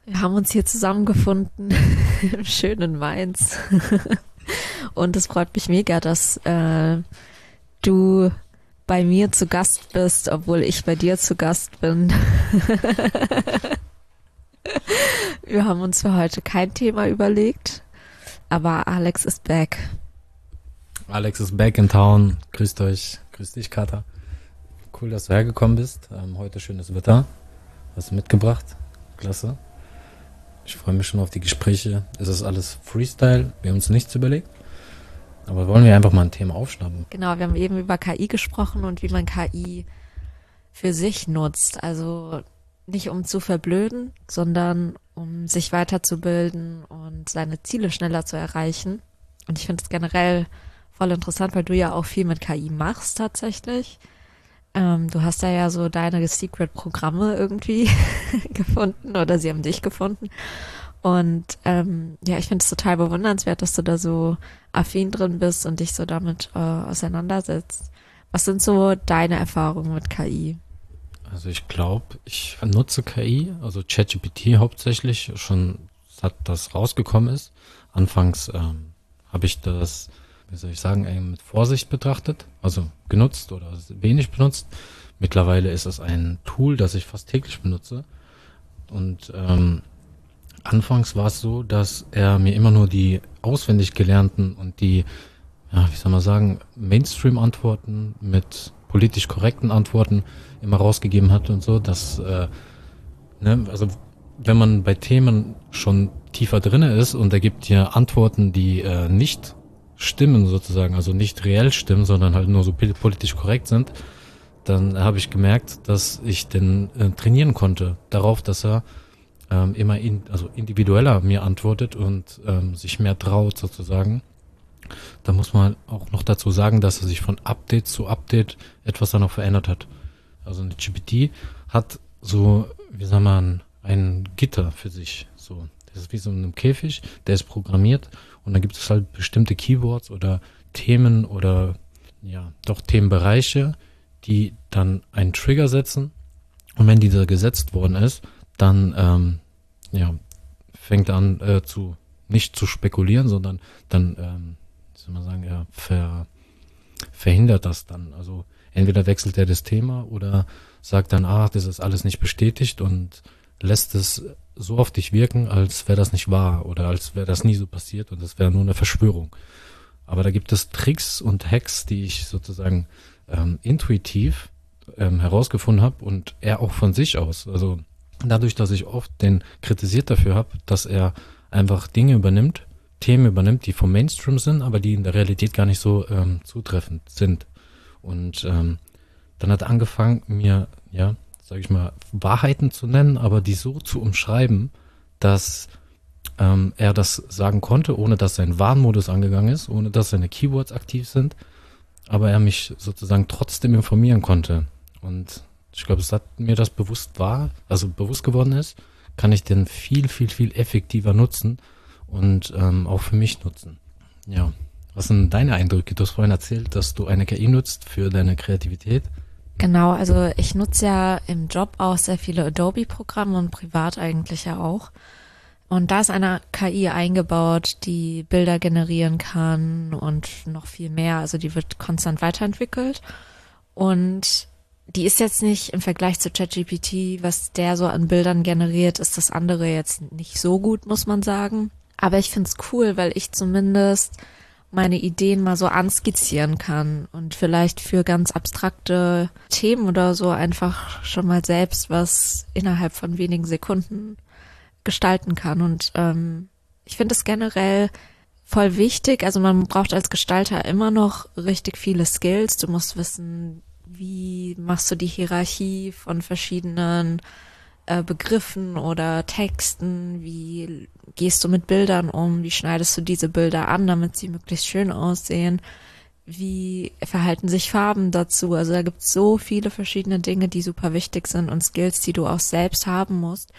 Wir haben uns hier zusammengefunden im schönen Mainz. Und es freut mich mega, dass du bei mir zu Gast bist, obwohl ich bei dir zu Gast bin. Wir haben uns für heute kein Thema überlegt, aber Alex ist back. Alex ist back in town. Grüßt euch. Grüß dich, Kater. Cool, dass du hergekommen bist. Heute schönes Wetter. Hast du mitgebracht? Klasse. Ich freue mich schon auf die Gespräche. Es ist alles Freestyle. Wir haben uns nichts überlegt. Aber wollen wir einfach mal ein Thema aufschnappen? Genau, wir haben eben über KI gesprochen und wie man KI für sich nutzt. Also nicht um zu verblöden, sondern um sich weiterzubilden und seine Ziele schneller zu erreichen. Und ich finde es generell voll interessant, weil du ja auch viel mit KI machst tatsächlich. Du hast ja so deine Secret-Programme irgendwie gefunden oder sie haben dich gefunden. Und ja, ich finde es total bewundernswert, dass du da so affin drin bist und dich so damit auseinandersetzt. Was sind so deine Erfahrungen mit KI? Also ich glaube, ich nutze KI, also ChatGPT hauptsächlich, schon seit das rausgekommen ist. Anfangs habe ich das, wie soll ich sagen, mit Vorsicht betrachtet, also genutzt oder wenig benutzt. Mittlerweile ist es ein Tool, das ich fast täglich benutze. Und anfangs war es so, dass er mir immer nur die auswendig gelernten und die, ja, wie soll man sagen, Mainstream-Antworten mit politisch korrekten Antworten immer rausgegeben hat und so, dass, also wenn man bei Themen schon tiefer drinne ist und er gibt dir Antworten, die nicht stimmen sozusagen, also nicht reell stimmen, sondern halt nur so politisch korrekt sind, dann habe ich gemerkt, dass ich den trainieren konnte darauf, dass er immer individueller mir antwortet und sich mehr traut sozusagen. Da muss man auch noch dazu sagen, dass er sich von Update zu Update etwas dann auch verändert hat. Also eine GPT hat so, wie sagt man, ein Gitter für sich. So, das ist wie so in einem Käfig, der ist programmiert und dann gibt es halt bestimmte Keywords oder Themen oder ja, doch Themenbereiche, die dann einen Trigger setzen. Und wenn dieser gesetzt worden ist, dann fängt er an nicht zu spekulieren, sondern dann soll man sagen, verhindert das dann. Also entweder wechselt er das Thema oder sagt dann, das ist alles nicht bestätigt und lässt es so auf dich wirken, als wäre das nicht wahr oder als wäre das nie so passiert und das wäre nur eine Verschwörung. Aber da gibt es Tricks und Hacks, die ich sozusagen intuitiv herausgefunden habe und er auch von sich aus. Also dadurch, dass ich oft den kritisiert dafür habe, dass er einfach Dinge übernimmt, Themen übernimmt, die vom Mainstream sind, aber die in der Realität gar nicht so zutreffend sind. Und dann hat er angefangen, mir, ja, sag ich mal, Wahrheiten zu nennen, aber die so zu umschreiben, dass er das sagen konnte, ohne dass sein Warnmodus angegangen ist, ohne dass seine Keywords aktiv sind, aber er mich sozusagen trotzdem informieren konnte. Und ich glaube, seit mir das bewusst geworden ist, kann ich den viel, viel, viel effektiver nutzen und auch für mich nutzen. Ja, was sind deine Eindrücke? Du hast vorhin erzählt, dass du eine KI nutzt für deine Kreativität. Genau, also ich nutze ja im Job auch sehr viele Adobe-Programme und privat eigentlich ja auch. Und da ist eine KI eingebaut, die Bilder generieren kann und noch viel mehr. Also die wird konstant weiterentwickelt. Und die ist jetzt nicht im Vergleich zu ChatGPT, was der so an Bildern generiert, ist das andere jetzt nicht so gut, muss man sagen. Aber ich find's cool, weil ich zumindest meine Ideen mal so anskizzieren kann und vielleicht für ganz abstrakte Themen oder so einfach schon mal selbst was innerhalb von wenigen Sekunden gestalten kann. Und ich finde es generell voll wichtig. Also man braucht als Gestalter immer noch richtig viele Skills. Du musst wissen, wie machst du die Hierarchie von verschiedenen Begriffen oder Texten? Wie gehst du mit Bildern um? Wie schneidest du diese Bilder an, damit sie möglichst schön aussehen? Wie verhalten sich Farben dazu? Also da gibt es so viele verschiedene Dinge, die super wichtig sind und Skills, die du auch selbst haben musst.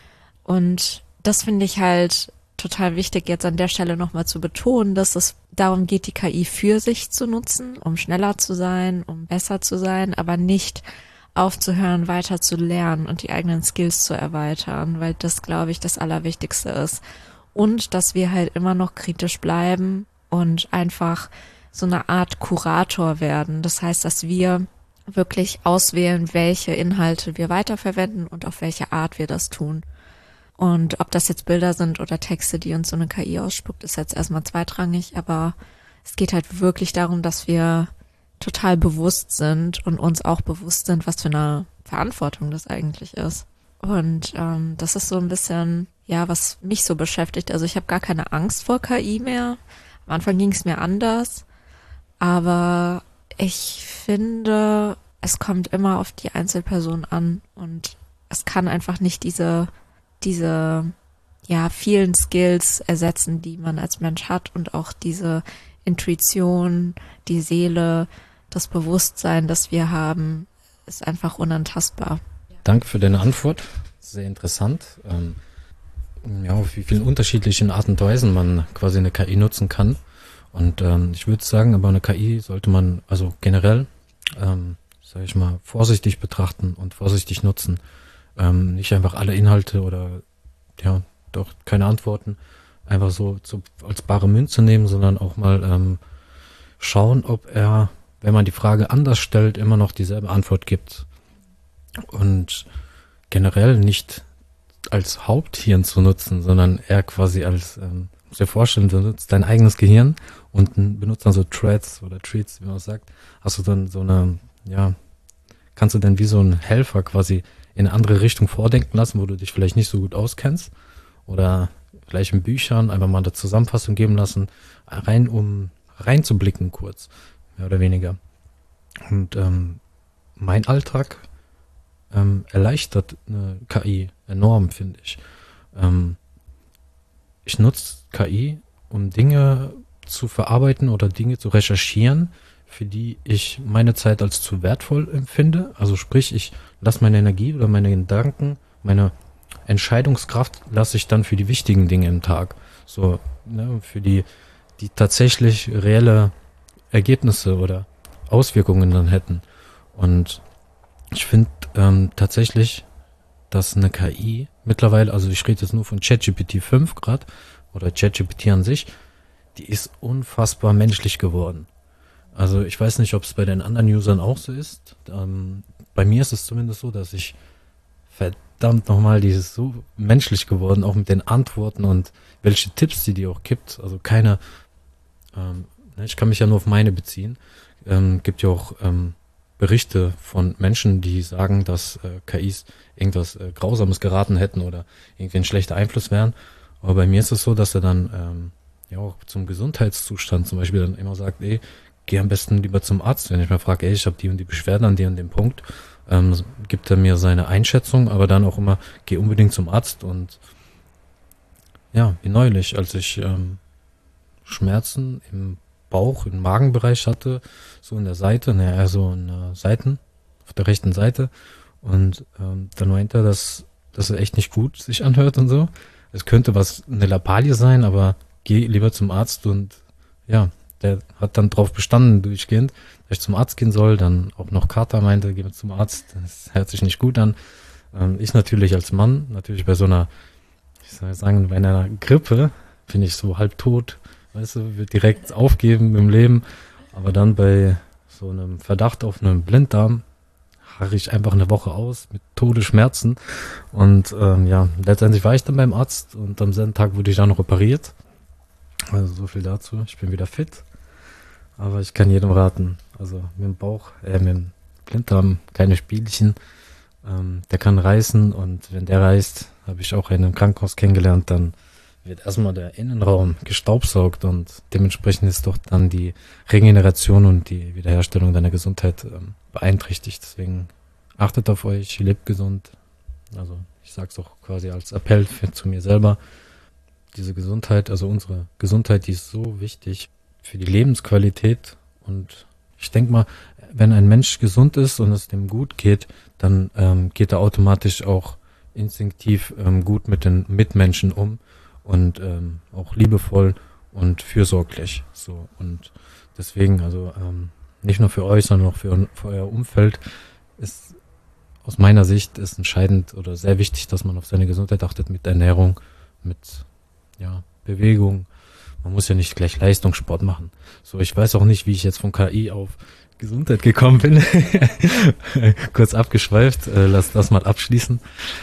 Und das finde ich halt total wichtig, jetzt an der Stelle nochmal zu betonen, dass es darum geht, die KI für sich zu nutzen, um schneller zu sein, um besser zu sein, aber nicht aufzuhören, weiter zu lernen und die eigenen Skills zu erweitern, weil das, glaube ich, das Allerwichtigste ist. Und dass wir halt immer noch kritisch bleiben und einfach so eine Art Kurator werden. Das heißt, dass wir wirklich auswählen, welche Inhalte wir weiterverwenden und auf welche Art wir das tun. Und ob das jetzt Bilder sind oder Texte, die uns so eine KI ausspuckt, ist jetzt erstmal zweitrangig, aber es geht halt wirklich darum, dass wir total bewusst sind und uns auch bewusst sind, was für eine Verantwortung das eigentlich ist. Und das ist so ein bisschen, ja, was mich so beschäftigt. Also ich habe gar keine Angst vor KI mehr. Am Anfang ging es mir anders, aber ich finde, es kommt immer auf die Einzelperson an und es kann einfach nicht diese ja, vielen Skills ersetzen, die man als Mensch hat und auch diese Intuition, die Seele, das Bewusstsein, das wir haben, ist einfach unantastbar. Danke für deine Antwort. Sehr interessant. Ja, auf wie vielen unterschiedlichen Arten und Weisen man quasi eine KI nutzen kann. Und ich würde sagen, aber eine KI sollte man also generell, sage ich mal, vorsichtig betrachten und vorsichtig nutzen. Nicht einfach alle Inhalte oder ja, doch keine Antworten einfach so als bare Münze nehmen, sondern auch mal schauen, ob er, wenn man die Frage anders stellt, immer noch dieselbe Antwort gibt. Und generell nicht als Haupthirn zu nutzen, sondern eher quasi als, muss dir vorstellen, du nutzt dein eigenes Gehirn und benutzt dann so Threads oder Treats, wie man es sagt, hast du dann so eine, ja, kannst du dann wie so ein Helfer quasi in eine andere Richtung vordenken lassen, wo du dich vielleicht nicht so gut auskennst oder vielleicht in Büchern einfach mal eine Zusammenfassung geben lassen, um reinzublicken kurz, mehr oder weniger. Und mein Alltag erleichtert eine KI enorm, finde ich. Ich nutze KI, um Dinge zu verarbeiten oder Dinge zu recherchieren, für die ich meine Zeit als zu wertvoll empfinde. Also sprich, ich lasse meine Energie oder meine Gedanken, meine Entscheidungskraft lasse ich dann für die wichtigen Dinge im Tag. So, ne, für die tatsächlich reelle Ergebnisse oder Auswirkungen dann hätten. Und ich finde tatsächlich, dass eine KI mittlerweile, also ich rede jetzt nur von ChatGPT 5 gerade oder ChatGPT an sich, die ist unfassbar menschlich geworden. Also ich weiß nicht, ob es bei den anderen Usern auch so ist. Bei mir ist es zumindest so, dass ich verdammt nochmal, die ist so menschlich geworden, auch mit den Antworten und welche Tipps die auch gibt. Also keine, ich kann mich ja nur auf meine beziehen. Gibt ja auch Berichte von Menschen, die sagen, dass KIs irgendwas Grausames geraten hätten oder irgendwie ein schlechter Einfluss wären. Aber bei mir ist es so, dass er dann ja auch zum Gesundheitszustand zum Beispiel dann immer sagt, ey, geh am besten lieber zum Arzt. Wenn ich mal frage, ey, ich habe die und die Beschwerden an dir und dem Punkt, gibt er mir seine Einschätzung, aber dann auch immer, geh unbedingt zum Arzt. Und ja, wie neulich, als ich Schmerzen im Bauch, im Magenbereich hatte, so in der Seite, naja, so in der Seiten, auf der rechten Seite. Und dann meinte er, dass das echt nicht gut sich anhört und so. Es könnte eine Lappalie sein, aber geh lieber zum Arzt. Und ja, der hat dann drauf bestanden durchgehend, dass ich zum Arzt gehen soll. Dann auch noch Kater meinte, geh zum Arzt. Das hört sich nicht gut an. Ich natürlich als Mann, natürlich bei so einer, ich soll sagen, bei einer Grippe bin ich so halb tot. Weißt du, wird direkt aufgeben im Leben. Aber dann bei so einem Verdacht auf einen Blinddarm harre ich einfach eine Woche aus mit Todesschmerzen. Und ja, letztendlich war ich dann beim Arzt und am selben Tag wurde ich dann noch operiert. Also so viel dazu. Ich bin wieder fit. Aber ich kann jedem raten. Also mit dem Bauch, mit dem Blinddarm keine Spielchen. Der kann reißen und wenn der reißt, habe ich auch einen im Krankenhaus kennengelernt, dann wird erstmal der Innenraum gestaubsaugt und dementsprechend ist doch dann die Regeneration und die Wiederherstellung deiner Gesundheit beeinträchtigt. Deswegen achtet auf euch, lebt gesund. Also ich sage es auch quasi als Appell zu mir selber. Diese Gesundheit, also unsere Gesundheit, die ist so wichtig für die Lebensqualität. Und ich denke mal, wenn ein Mensch gesund ist und es dem gut geht, dann geht er automatisch auch instinktiv gut mit den Mitmenschen um. Und auch liebevoll und fürsorglich. So. Und deswegen, also nicht nur für euch, sondern auch für euer Umfeld ist aus meiner Sicht ist entscheidend oder sehr wichtig, dass man auf seine Gesundheit achtet mit Ernährung, mit Bewegung. Man muss ja nicht gleich Leistungssport machen. So, ich weiß auch nicht, wie ich jetzt von KI auf Gesundheit gekommen bin. Kurz abgeschweift, lasst das mal abschließen.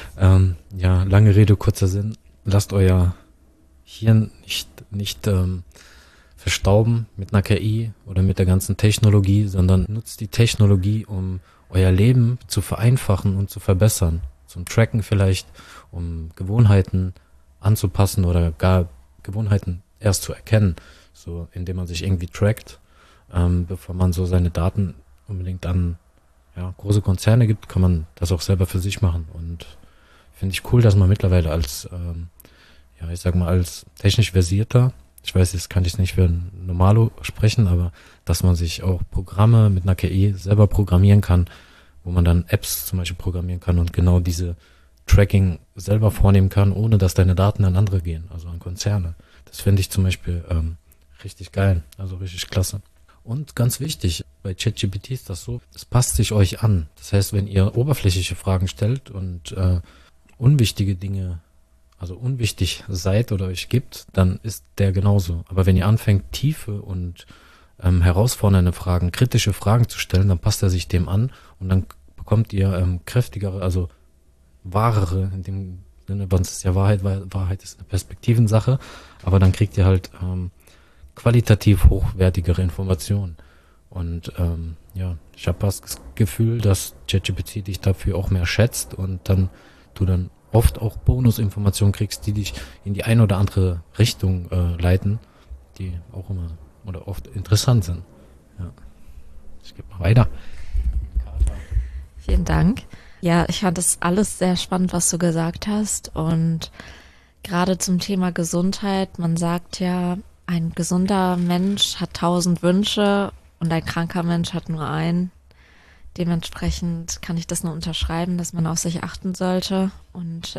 Lange Rede, kurzer Sinn. Lasst euer Hirn nicht verstauben mit einer KI oder mit der ganzen Technologie, sondern nutzt die Technologie, um euer Leben zu vereinfachen und zu verbessern. Zum Tracken vielleicht, um Gewohnheiten anzupassen oder gar Gewohnheiten erst zu erkennen, so indem man sich irgendwie trackt, bevor man so seine Daten unbedingt an große Konzerne gibt, kann man das auch selber für sich machen. Und finde ich cool, dass man mittlerweile als als technisch versierter, ich weiß, jetzt kann ich nicht für ein Normalo sprechen, aber dass man sich auch Programme mit einer KI selber programmieren kann, wo man dann Apps zum Beispiel programmieren kann und genau diese Tracking selber vornehmen kann, ohne dass deine Daten an andere gehen, also an Konzerne. Das finde ich zum Beispiel richtig geil, also richtig klasse. Und ganz wichtig, bei ChatGPT ist das so, es passt sich euch an. Das heißt, wenn ihr oberflächliche Fragen stellt und unwichtige Dinge, also unwichtig seid oder euch gibt, dann ist der genauso. Aber wenn ihr anfängt, tiefe und herausfordernde Fragen, kritische Fragen zu stellen, dann passt er sich dem an und dann bekommt ihr kräftigere, also wahrere, in dem Sinne, was ist ja Wahrheit, weil Wahrheit ist eine Perspektivensache, aber dann kriegt ihr halt qualitativ hochwertigere Informationen. Und ich habe das Gefühl, dass ChatGPT dich dafür auch mehr schätzt und dann du dann oft auch Bonusinformationen kriegst, die dich in die eine oder andere Richtung leiten, die auch immer oder oft interessant sind. Ja. Ich gebe mal weiter. Vielen Dank. Ja, ich fand das alles sehr spannend, was du gesagt hast. Und gerade zum Thema Gesundheit, man sagt ja, ein gesunder Mensch hat 1000 Wünsche und ein kranker Mensch hat nur einen. Dementsprechend kann ich das nur unterschreiben, dass man auf sich achten sollte. Und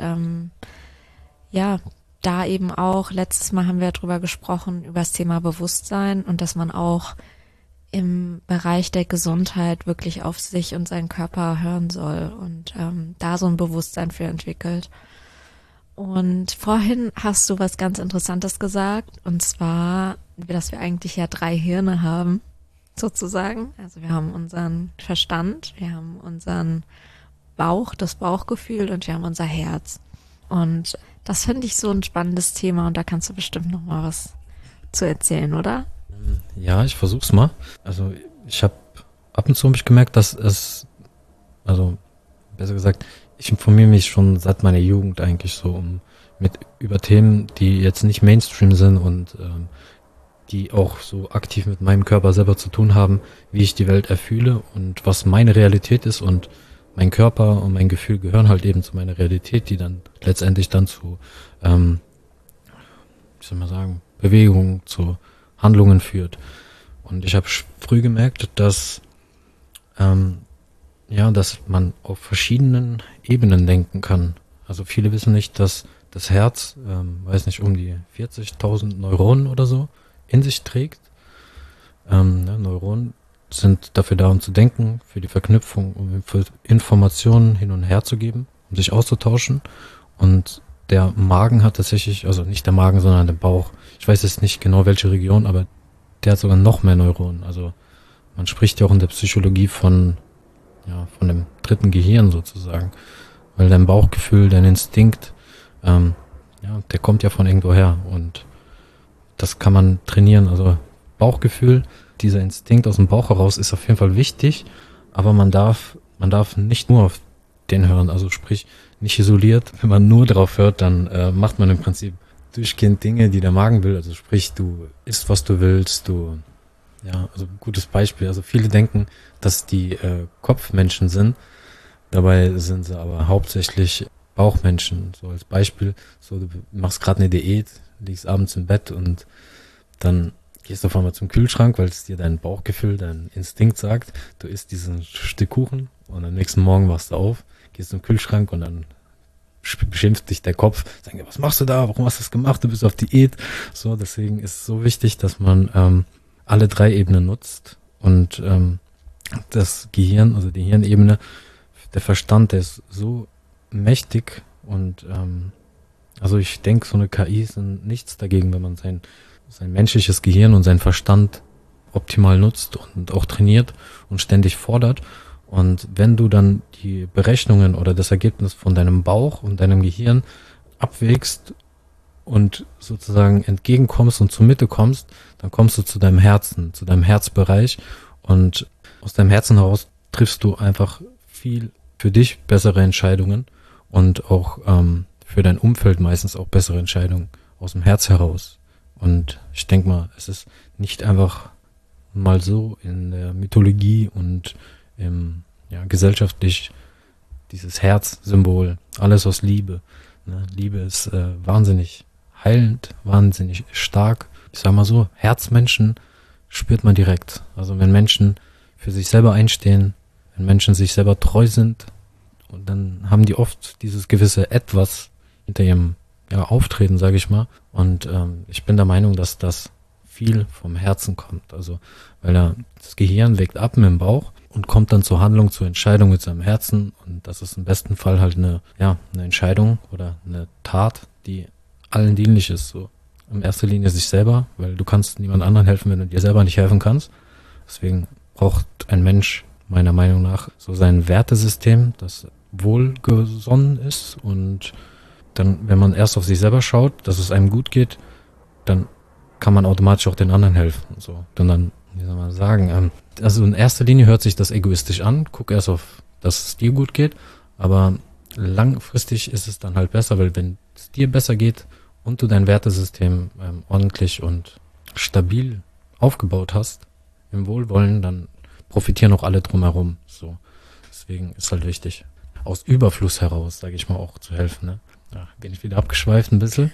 da eben auch, letztes Mal haben wir drüber gesprochen, über das Thema Bewusstsein und dass man auch im Bereich der Gesundheit wirklich auf sich und seinen Körper hören soll und da so ein Bewusstsein für entwickelt. Und vorhin hast du was ganz Interessantes gesagt, und zwar, dass wir eigentlich ja 3 Hirne haben, sozusagen. Also wir haben unseren Verstand, wir haben unseren Bauch, das Bauchgefühl und wir haben unser Herz. Und das finde ich so ein spannendes Thema und da kannst du bestimmt noch mal was zu erzählen, oder? Ja, ich versuch's mal. Also ich habe ab und zu hab ich gemerkt, dass besser gesagt, ich informiere mich schon seit meiner Jugend eigentlich so über Themen, die jetzt nicht Mainstream sind und die auch so aktiv mit meinem Körper selber zu tun haben, wie ich die Welt erfühle und was meine Realität ist, und mein Körper und mein Gefühl gehören halt eben zu meiner Realität, die dann letztendlich dann zu, Bewegungen, zu Handlungen führt. Und ich habe früh gemerkt, dass man auf verschiedenen Ebenen denken kann. Also viele wissen nicht, dass das Herz, um die 40.000 Neuronen oder so in sich trägt. Neuronen sind dafür da, um zu denken, für die Verknüpfung, um für Informationen hin und her zu geben, um sich auszutauschen. Und der Magen hat tatsächlich, also nicht der Magen, sondern der Bauch. Ich weiß jetzt nicht genau, welche Region, aber der hat sogar noch mehr Neuronen. Also man spricht ja auch in der Psychologie von dem dritten Gehirn sozusagen. Weil dein Bauchgefühl, dein Instinkt, der kommt ja von irgendwo her. Und das kann man trainieren. Also Bauchgefühl, dieser Instinkt aus dem Bauch heraus ist auf jeden Fall wichtig, aber man darf nicht nur auf den hören, also sprich nicht isoliert. Wenn man nur drauf hört, dann macht man im Prinzip durchgehend Dinge, die der Magen will. Also sprich, du isst, was du willst, also gutes Beispiel. Also viele denken, dass die Kopfmenschen sind, dabei sind sie aber hauptsächlich Bauchmenschen. So als Beispiel, so du machst gerade eine Diät, liegst abends im Bett und dann gehst du auf einmal zum Kühlschrank, weil es dir dein Bauchgefühl, dein Instinkt sagt, du isst diesen Stück Kuchen und am nächsten Morgen wachst du auf, gehst zum Kühlschrank und dann beschimpft dich der Kopf, sagen dir, was machst du da, warum hast du das gemacht, du bist auf Diät. So, deswegen ist es so wichtig, dass man alle 3 Ebenen nutzt und das Gehirn, also die Hirnebene, der Verstand, der ist so mächtig und also ich denke, so eine KI ist nichts dagegen, wenn man sein menschliches Gehirn und seinen Verstand optimal nutzt und auch trainiert und ständig fordert. Und wenn du dann die Berechnungen oder das Ergebnis von deinem Bauch und deinem Gehirn abwägst und sozusagen entgegenkommst und zur Mitte kommst, dann kommst du zu deinem Herzen, zu deinem Herzbereich und aus deinem Herzen heraus triffst du einfach viel für dich bessere Entscheidungen und auch für dein Umfeld meistens auch bessere Entscheidungen aus dem Herz heraus. Und ich denke mal, es ist nicht einfach mal so in der Mythologie und gesellschaftlich dieses Herzsymbol, alles aus Liebe. Ne? Liebe ist wahnsinnig heilend, wahnsinnig stark. Ich sag mal so, Herzmenschen spürt man direkt. Also wenn Menschen für sich selber einstehen, wenn Menschen sich selber treu sind, und dann haben die oft dieses gewisse Etwas hinter ihrem Auftreten, sage ich mal. Und ich bin der Meinung, dass das viel vom Herzen kommt. Also weil das Gehirn wägt ab mit dem Bauch und kommt dann zur Handlung, zur Entscheidung mit seinem Herzen. Und das ist im besten Fall halt eine Entscheidung oder eine Tat, die allen dienlich ist. So in erster Linie sich selber, weil du kannst niemand anderen helfen, wenn du dir selber nicht helfen kannst. Deswegen braucht ein Mensch meiner Meinung nach so sein Wertesystem, das wohlgesonnen ist. Und dann, wenn man erst auf sich selber schaut, dass es einem gut geht, dann kann man automatisch auch den anderen helfen. So, dann wie soll man sagen, also in erster Linie hört sich das egoistisch an. Guck erst auf, dass es dir gut geht, aber langfristig ist es dann halt besser, weil wenn es dir besser geht und du dein Wertesystem ordentlich und stabil aufgebaut hast, im Wohlwollen, dann profitieren auch alle drumherum. So, deswegen ist halt wichtig, aus Überfluss heraus, sage ich mal, auch zu helfen. Ne? Ja, bin ich wieder abgeschweift ein bisschen.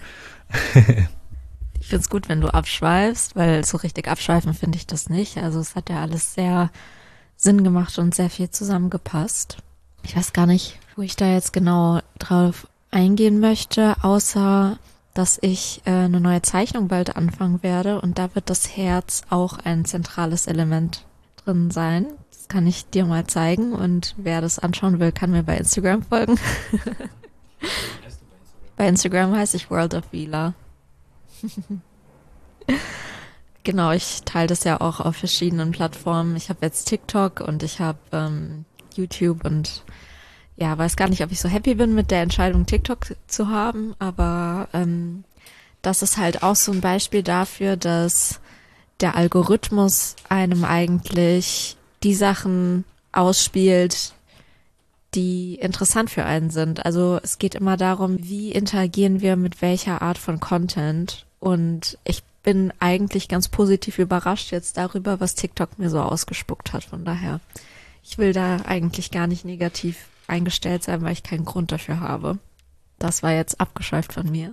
Ich finde es gut, wenn du abschweifst, weil so richtig abschweifen finde ich das nicht. Also es hat ja alles sehr Sinn gemacht und sehr viel zusammengepasst. Ich weiß gar nicht, wo ich da jetzt genau drauf eingehen möchte, außer dass ich eine neue Zeichnung bald anfangen werde und da wird das Herz auch ein zentrales Element drin sein. Das kann ich dir mal zeigen und wer das anschauen will, kann mir bei Instagram folgen. Bei Instagram heiße ich World of Vila. Genau, ich teile das ja auch auf verschiedenen Plattformen. Ich habe jetzt TikTok und ich habe YouTube und ja, weiß gar nicht, ob ich so happy bin mit der Entscheidung, TikTok zu haben, aber das ist halt auch so ein Beispiel dafür, dass der Algorithmus einem eigentlich die Sachen ausspielt, die interessant für einen sind. Also es geht immer darum, wie interagieren wir mit welcher Art von Content. Und ich bin eigentlich ganz positiv überrascht jetzt darüber, was TikTok mir so ausgespuckt hat. Von daher, ich will da eigentlich gar nicht negativ eingestellt sein, weil ich keinen Grund dafür habe. Das war jetzt abgeschweift von mir.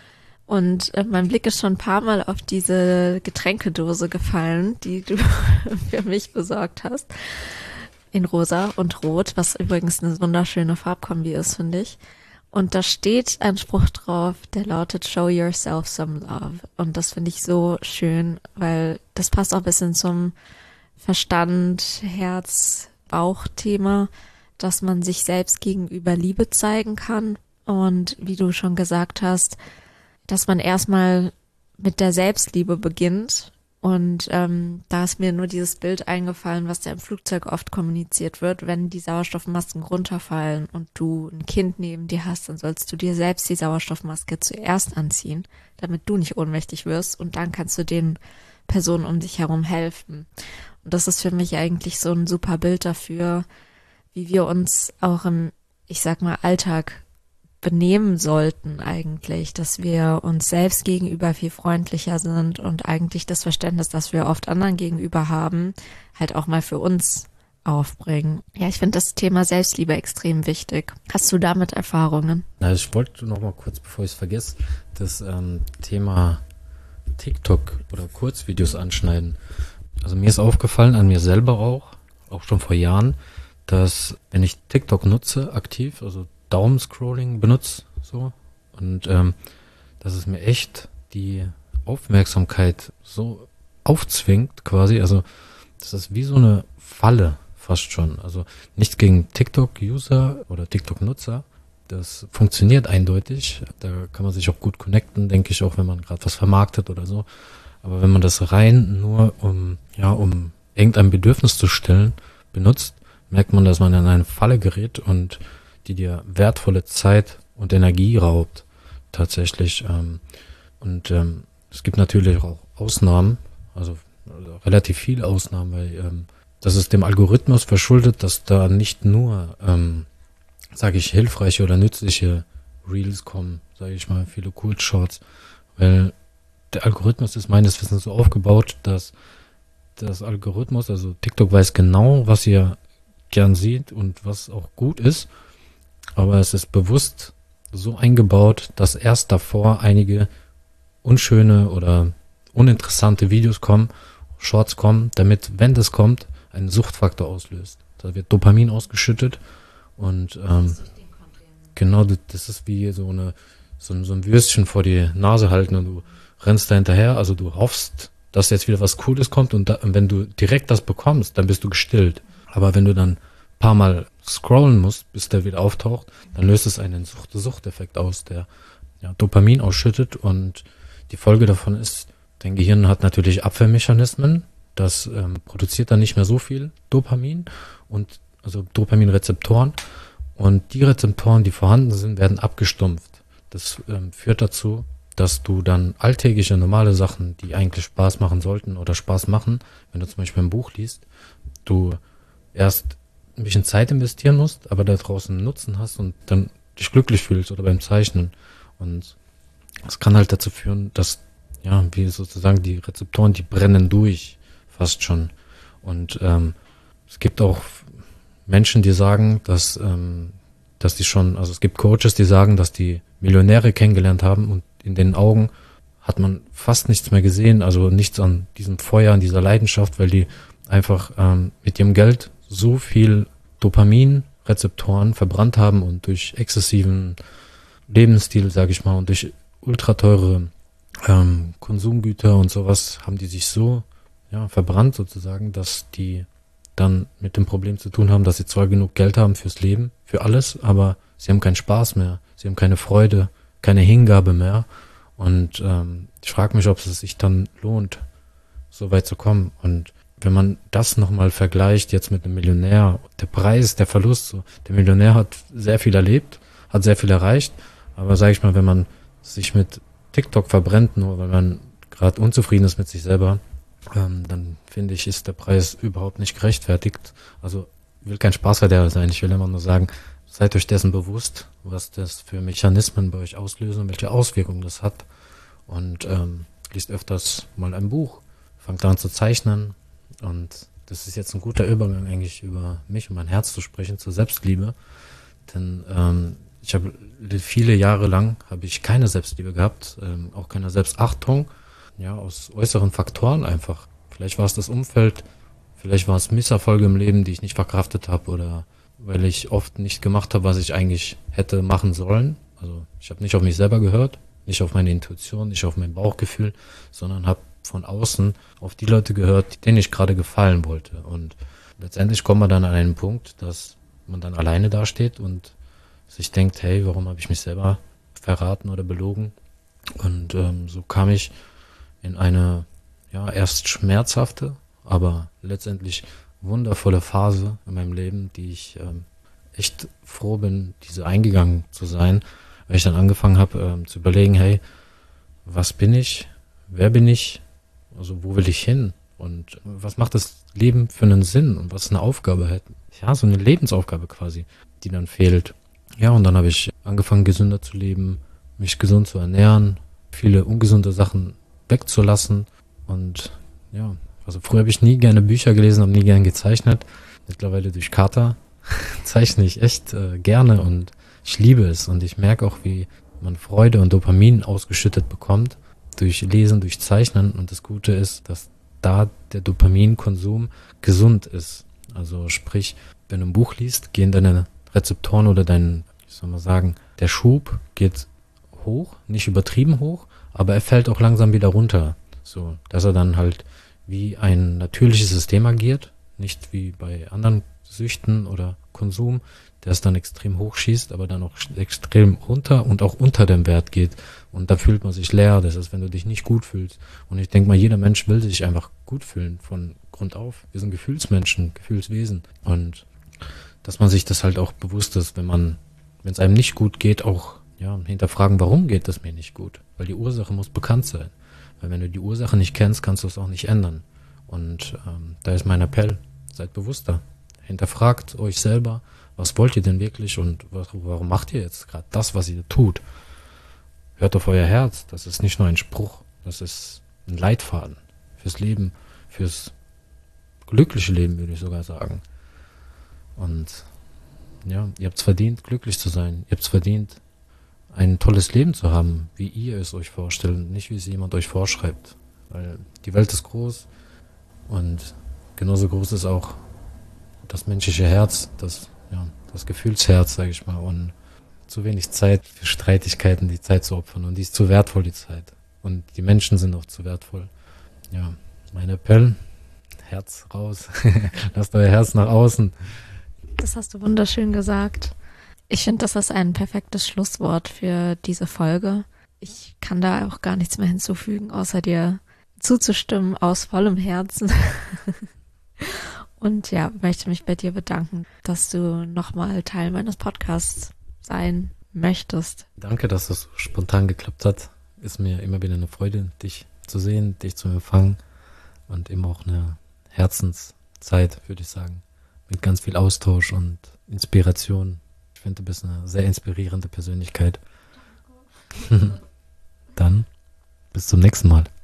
Und mein Blick ist schon ein paar Mal auf diese Getränkedose gefallen, die du für mich besorgt hast. In rosa und rot, was übrigens eine wunderschöne Farbkombi ist, finde ich. Und da steht ein Spruch drauf, der lautet Show yourself some love. Und das finde ich so schön, weil das passt auch ein bisschen zum Verstand, Herz, Bauch-Thema, dass man sich selbst gegenüber Liebe zeigen kann. Und wie du schon gesagt hast, dass man erstmal mit der Selbstliebe beginnt. Und da ist mir nur dieses Bild eingefallen, was ja im Flugzeug oft kommuniziert wird. Wenn die Sauerstoffmasken runterfallen und du ein Kind neben dir hast, dann sollst du dir selbst die Sauerstoffmaske zuerst anziehen, damit du nicht ohnmächtig wirst. Und dann kannst du den Personen um dich herum helfen. Und das ist für mich eigentlich so ein super Bild dafür, wie wir uns auch im, ich sag mal, Alltag benehmen sollten eigentlich, dass wir uns selbst gegenüber viel freundlicher sind und eigentlich das Verständnis, das wir oft anderen gegenüber haben, halt auch mal für uns aufbringen. Ja, ich finde das Thema Selbstliebe extrem wichtig. Hast du damit Erfahrungen? Na, ich wollte noch mal kurz, bevor ich es vergesse, das Thema TikTok oder Kurzvideos anschneiden. Also mir ist aufgefallen, an mir selber auch schon vor Jahren, dass wenn ich TikTok nutze, aktiv, also Daumen-Scrolling benutze, so, und dass es mir echt die Aufmerksamkeit so aufzwingt, quasi, also das ist wie so eine Falle fast schon. Also nichts gegen TikTok-User oder TikTok-Nutzer. Das funktioniert eindeutig. Da kann man sich auch gut connecten, denke ich, auch wenn man gerade was vermarktet oder so. Aber wenn man das rein nur um irgendein Bedürfnis zu stillen benutzt, merkt man, dass man in eine Falle gerät und die dir wertvolle Zeit und Energie raubt, tatsächlich. Es gibt natürlich auch Ausnahmen, also relativ viele Ausnahmen, weil das ist dem Algorithmus verschuldet, dass da nicht nur, sage ich, hilfreiche oder nützliche Reels kommen, sage ich mal, viele Kurzshorts, weil der Algorithmus ist meines Wissens so aufgebaut, dass das Algorithmus, also TikTok weiß genau, was ihr gern sieht und was auch gut ist, aber es ist bewusst so eingebaut, dass erst davor einige unschöne oder uninteressante Videos kommen, Shorts kommen, damit, wenn das kommt, einen Suchtfaktor auslöst. Da wird Dopamin ausgeschüttet und genau, das ist wie so ein Würstchen vor die Nase halten und du rennst da hinterher, also du hoffst, dass jetzt wieder was Cooles kommt und wenn du direkt das bekommst, dann bist du gestillt. Aber wenn du dann ein paar Mal scrollen musst, bis der wieder auftaucht, dann löst es einen Suchteffekt aus, der Dopamin ausschüttet und die Folge davon ist, dein Gehirn hat natürlich Abwehrmechanismen, das produziert dann nicht mehr so viel Dopamin und also Dopaminrezeptoren und die Rezeptoren, die vorhanden sind, werden abgestumpft. Das führt dazu, dass du dann alltägliche, normale Sachen, die eigentlich Spaß machen sollten oder Spaß machen, wenn du zum Beispiel ein Buch liest, du erst ein bisschen Zeit investieren musst, aber da draußen einen Nutzen hast und dann dich glücklich fühlst oder beim Zeichnen. Und das kann halt dazu führen, dass, wie sozusagen die Rezeptoren, die brennen durch, fast schon. Und es gibt auch Menschen, die sagen, dass die schon, also es gibt Coaches, die sagen, dass die Millionäre kennengelernt haben und in den Augen hat man fast nichts mehr gesehen, also nichts an diesem Feuer, an dieser Leidenschaft, weil die einfach mit ihrem Geld so viel Dopaminrezeptoren verbrannt haben und durch exzessiven Lebensstil, sage ich mal, und durch ultra teure Konsumgüter und sowas haben die sich so verbrannt sozusagen, dass die dann mit dem Problem zu tun haben, dass sie zwar genug Geld haben fürs Leben, für alles, aber sie haben keinen Spaß mehr, sie haben keine Freude, keine Hingabe mehr und ich frage mich, ob es sich dann lohnt, so weit zu kommen. Und wenn man das nochmal vergleicht jetzt mit einem Millionär, der Preis, der Verlust, so, der Millionär hat sehr viel erlebt, hat sehr viel erreicht, aber sage ich mal, wenn man sich mit TikTok verbrennt, nur weil man gerade unzufrieden ist mit sich selber, dann finde ich, ist der Preis überhaupt nicht gerechtfertigt. Also ich will kein Spaßverderber sein, ich will immer nur sagen, seid euch dessen bewusst, was das für Mechanismen bei euch auslösen und welche Auswirkungen das hat. Und liest öfters mal ein Buch, fangt an zu zeichnen. Und das ist jetzt ein guter Übergang eigentlich über mich und mein Herz zu sprechen, zur Selbstliebe. Denn ich habe viele Jahre lang habe ich keine Selbstliebe gehabt, auch keine Selbstachtung, aus äußeren Faktoren einfach. Vielleicht war es das Umfeld, vielleicht war es Misserfolge im Leben, die ich nicht verkraftet habe oder weil ich oft nicht gemacht habe, was ich eigentlich hätte machen sollen. Also ich habe nicht auf mich selber gehört, nicht auf meine Intuition, nicht auf mein Bauchgefühl, sondern habe von außen auf die Leute gehört, denen ich gerade gefallen wollte. Und letztendlich kommt man dann an einen Punkt, dass man dann alleine dasteht und sich denkt, hey, warum habe ich mich selber verraten oder belogen? Und so kam ich in eine erst schmerzhafte, aber letztendlich wundervolle Phase in meinem Leben, die ich echt froh bin, diese eingegangen zu sein, weil ich dann angefangen habe zu überlegen, hey, was bin ich, wer bin ich, also wo will ich hin und was macht das Leben für einen Sinn und was eine Aufgabe hat. Ja, so eine Lebensaufgabe quasi, die dann fehlt. Ja, und dann habe ich angefangen, gesünder zu leben, mich gesund zu ernähren, viele ungesunde Sachen wegzulassen und also früher habe ich nie gerne Bücher gelesen, habe nie gerne gezeichnet. Mittlerweile durch Kater zeichne ich echt gerne und ich liebe es und ich merke auch, wie man Freude und Dopamin ausgeschüttet bekommt durch Lesen, durch Zeichnen und das Gute ist, dass da der Dopaminkonsum gesund ist. Also sprich, wenn du ein Buch liest, gehen deine Rezeptoren oder der Schub geht hoch, nicht übertrieben hoch, aber er fällt auch langsam wieder runter. So, dass er dann halt wie ein natürliches System agiert, nicht wie bei anderen Süchten oder Konsum, der es dann extrem hochschießt, aber dann auch extrem runter und auch unter dem Wert geht. Und da fühlt man sich leer. Das ist, wenn du dich nicht gut fühlst. Und ich denke mal, jeder Mensch will sich einfach gut fühlen von Grund auf. Wir sind Gefühlsmenschen, Gefühlswesen. Und dass man sich das halt auch bewusst ist, wenn es einem nicht gut geht, auch hinterfragen, warum geht es mir nicht gut? Weil die Ursache muss bekannt sein. Weil wenn du die Ursache nicht kennst, kannst du es auch nicht ändern. Und da ist mein Appell, seid bewusster. Hinterfragt euch selber, was wollt ihr denn wirklich und warum macht ihr jetzt gerade das, was ihr tut? Hört auf euer Herz, das ist nicht nur ein Spruch, das ist ein Leitfaden fürs Leben, fürs glückliche Leben, würde ich sogar sagen. Und ja, ihr habt es verdient, glücklich zu sein. Ihr habt es verdient, ein tolles Leben zu haben, wie ihr es euch vorstellt, nicht wie es jemand euch vorschreibt. Weil die Welt ist groß und genauso groß ist auch das menschliche Herz, das Gefühlsherz, sage ich mal. Und zu wenig Zeit für Streitigkeiten, die Zeit zu opfern. Und die ist zu wertvoll, die Zeit. Und die Menschen sind auch zu wertvoll. Ja, mein Appell, Herz raus. Lasst euer Herz nach außen. Das hast du wunderschön gesagt. Ich finde, das ist ein perfektes Schlusswort für diese Folge. Ich kann da auch gar nichts mehr hinzufügen, außer dir zuzustimmen aus vollem Herzen. Und ja, möchte mich bei dir bedanken, dass du nochmal Teil meines Podcasts sein möchtest. Danke, dass das so spontan geklappt hat. Ist mir immer wieder eine Freude, dich zu sehen, dich zu empfangen und immer auch eine Herzenszeit, würde ich sagen, mit ganz viel Austausch und Inspiration. Ich finde, du bist eine sehr inspirierende Persönlichkeit. Dann bis zum nächsten Mal.